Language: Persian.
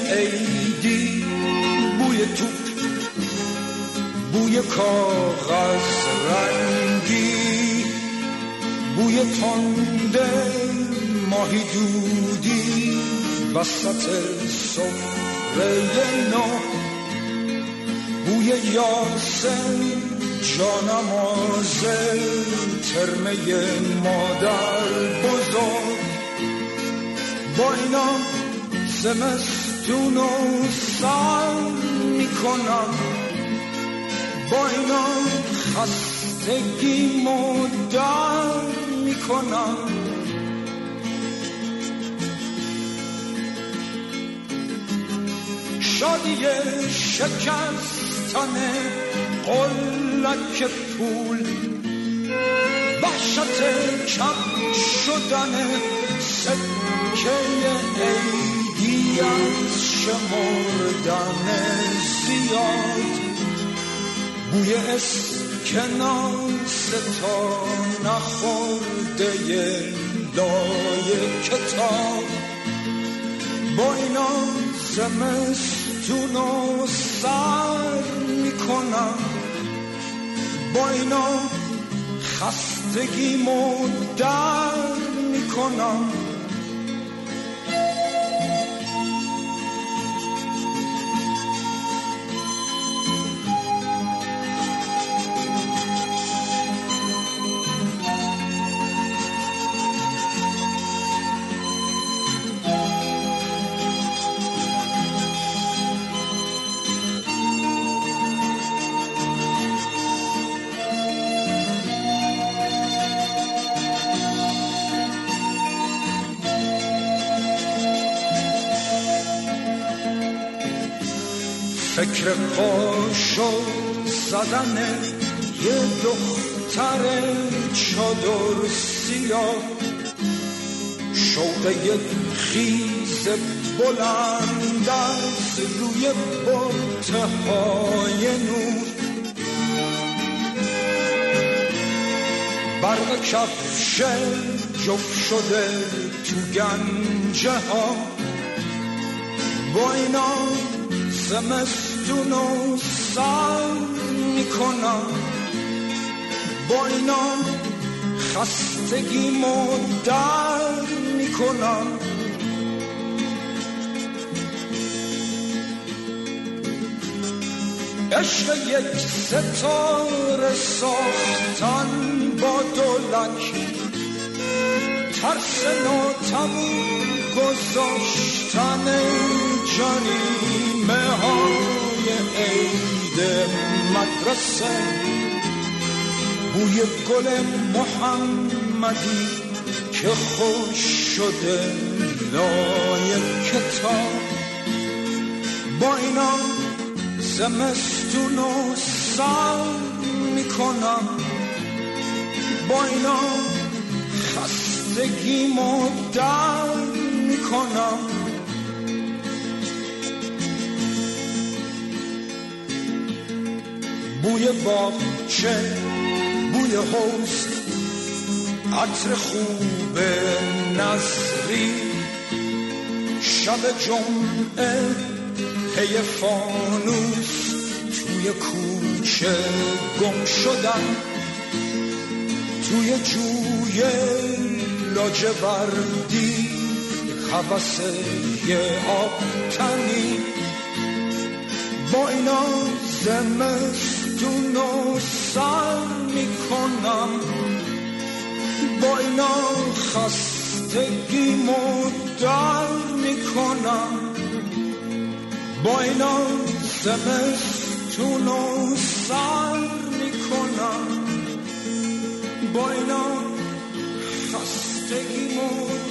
عیدی، بوی توپ، بوی کاغذ رنگی، بوی تنده ماهی دودی وسط سفره نو، بوی یاسم جانماز ترمه مادر بزرگ. با اینا زمستونو سر میکنم، با اینا خستگی مدر میکنم. شادی شکستن قلک پول، وحشت کم شدن سکه عیدی از شمردن زیاد، بوی اسکناس تا نخورده لای کتاب. با اینا زمستونو سر میکنم، با اینا خستگیمو در میکنم. فکر پاشو زدن یه دختر چادر سیاه، شوق یک خیز بلند از روی بطهای نور، برق کفش جفت شده تو گنجه ها. با اینا زمستونو سر میکنم، با اینا خستگیمو در میکنم. عشق یک ستاره ساختن با دولک، ترس ناتموم گذاشتن جریمه های عید مدرسه، بوی گل محمدی که خوش شده لای کتاب. با اینا زمستونو سر میکنم، با اینا خستگیمو در میکنم. بوی باغچه، بوی حوض، عطر خوب نظری، شب جمعه پی فانوس توی کوچه گم شدن، توی جوی لاجوردی هوس یه آبتنی. با اینا زمستونو سر میکنم، با اینا خستگیمو در میکنم، با اینا زمستونو سر میکنم، با اینا خستگیمو